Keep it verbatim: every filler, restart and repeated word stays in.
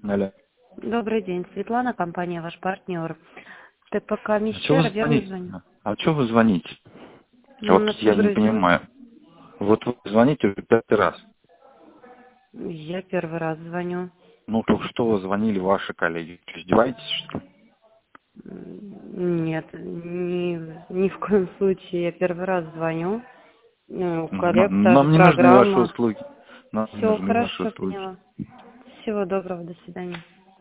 Алло. Добрый день, Светлана, компания «Ваш партнер». ТПК А что вы Мещера, верно звоните? звоню? А что вы звоните? Ну, Вот на я не соображение. понимаю. Вот вы звоните уже пятый раз. Я первый раз звоню. Ну, только что вы звонили ваши коллеги. Что, издеваетесь, что ли? М, Нет, ни, ни в коем случае. Я первый раз звоню. Ну, у Ну, на- коллег та же нам не нужны ваши программа. услуги. Нам не Все, нужны ваши хорошо, услуги. поняла. Всего доброго, до свидания.